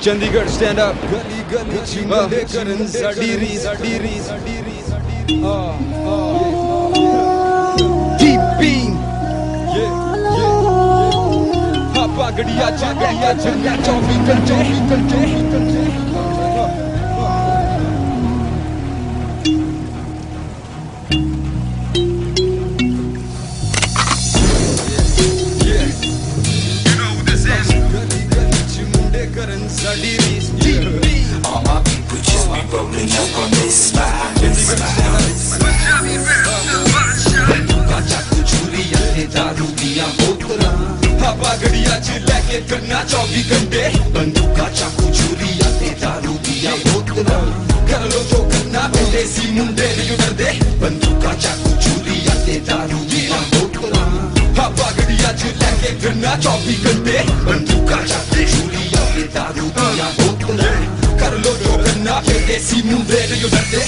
Chandigarh stand up करण साडी पगड़िया चगड़िया चंगा 24 घंटे All my people just be rolling up on this spot. बंदूका चाकू छुरिया ते दारू दिया बोतलां पगड़िया च लेके करना 24 घंटे बंदूका चाकू छुरिया ते दारू दिया बोतलां कर लो जो करना देसी मुंडे नहीं डरदे बंदूका चाकू छुरिया ते दारू दिया बोतलां पगड़िया च लेके करना 24 घंटे बंदूका चाकू छुरिया ते दारू दिया बोतलां कर लो जो करना देसी मुंडे नहीं डरदे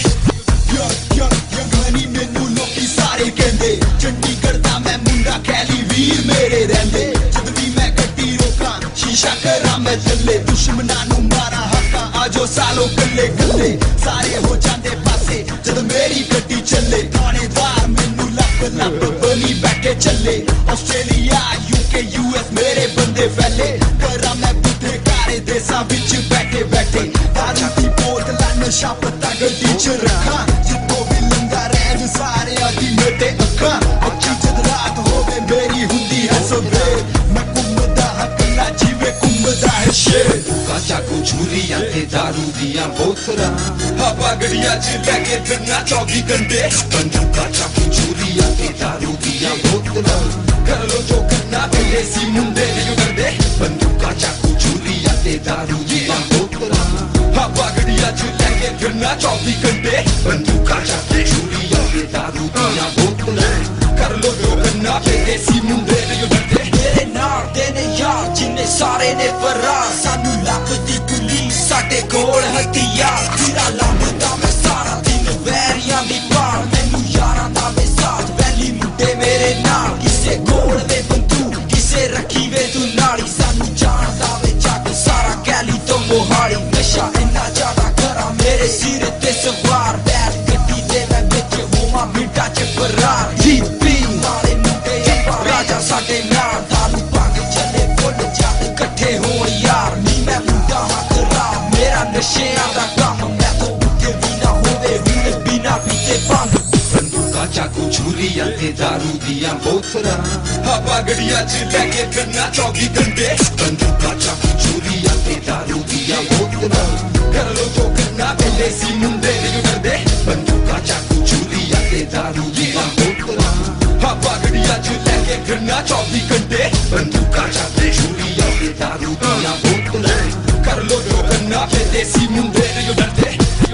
यंगनी मैनू लोकी सारे कहंदे चंडीगढ़ दा मैं मुंडा कैली वीर मेरे रहंदे जद भी मैं गड्डी रोकां शीशा करा मैं थल्ले दुश्मनां नू मारा हक्कां आजो सालो गल्ले गल्ले सारे हो जांदे पासे जद मेरी गड्डी चले थानेदार मैनू लप लप बनी बैठे चले ऑस्ट्रेलिया यूके यूएस मेरे बंदे फैले करा मैं बुद्धे कारे देसां विच बैठे बैठे दारू दी बोतलां नशा पत्ता गड्डी च रखां जितो भी लंगा रह सारे आदि मेरे अखां अच्छी जद रात होवे मेरी हुंदी है सवेर मैं घुमदा हकला जीवे घुमदा है शेर बंदूका चाकू छुरियां ते दारू दियां बोतलां पगड़िया च लेके फिरना 24 घंटे बंदूका चाकू छुरियां ते दारू दियां बोतलां कर लो जो करना देसी मुंडे नहीं डरदे बंदूका चाकू छुरियां ते दारू दियां बोतलां पगड़िया च लेके फिरना 24 घंटे बंदूका चाकू छुरियां ते दारू दियां बोतलां कर लो जो करना देसी मुंडे नहीं डरदे मेरे नाल दे ने यार जिन्ने सारे ने फरार सानू लभदी पुलिस साडे कोल हथियार तेरा लभदा मैं सारा दिन वैरियां दी पार मैनू यारां दा मेसाज वैली मुंडे मेरे नाल किसे कोल वे बंदूक किसे रखी वे तू नाली सानू जानदा वे जग सारा कैली तो मोहाली नशा इन्ना ज्यादा करा मेरे सिर ते सवार बैठ गड्डी दे मैं बिच होवां मिंटा च फरार जीपी वाले मुंडे राजा साडे नाल दारू पग चले फुल जग इकट्ठे होण यार नी मैं मुंडा हकरा मेरा नशेआं दा कम मैं तो उठे भी ना होवे हुण बिना पीते भंग बंदूका चाकू छुरियां ते दारू दियां बोतलां पगड़िया च लेके फिरना 24 घंटे बंदूका चाकू छुरियां ते दारू दियां बोतलां कर लो जो करना देसी मुंडे नहीं डरदे बंदूका चाकू छुरियां ते दारू दियां बोतलां पगड़िया च लेके फिरना 24 घंटे बंदूका चाकू छुरियां ते दारू दियां बोतलां कर लो जो करना देसी मुंडे नहीं डरदे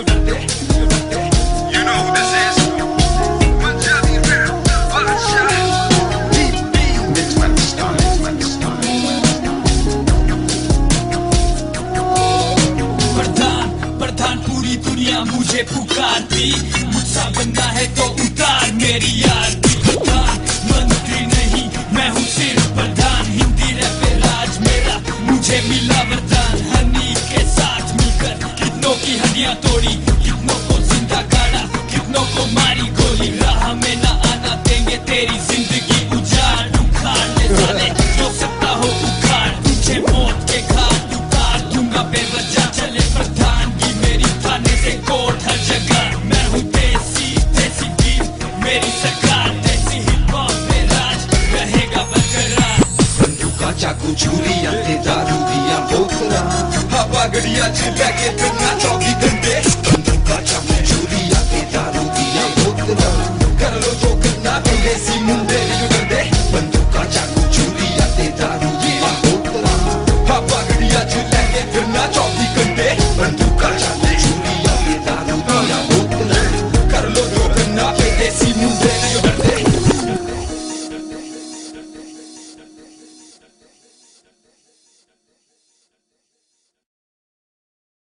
You know who this is? Punjabi rap, Badshaah. It's Pakistan. प्रधान पूरी दुनिया मुझे पुकारती मुझसा बनना है तो उतार मेरी यार प्रधानमंत्री नहीं मैं हूँ सिर्फ प्रधान हिंदी रैप राज मेरा मुझे मिला वरदान हनी के साथ मिलकर कितनों की हड्डियां तोड़ी कितनों को जिंदा गाड़ा कितनों को मारी गोली राह में ना आना देंगे तेरी जिंदगी उजाड़ उखाड़ ले साले जो सकता हो उखाड़ तुझे मौत के घाट उतार दूंगा बेवजह चले प्रधान की मेरी थाने से कोर्ट हर जगह मैं हूँ देसी बीफ मेरी सरकार देसी हिप हॉप में राज रहेगा बरकरार बंदूका चाकू छुरियां ते दारू दियां बोतलां पगड़िया च लेके फिरना 24 घंटे बंदूका चाकू छुरियां ते दारू दियां बोतलां कर लो जो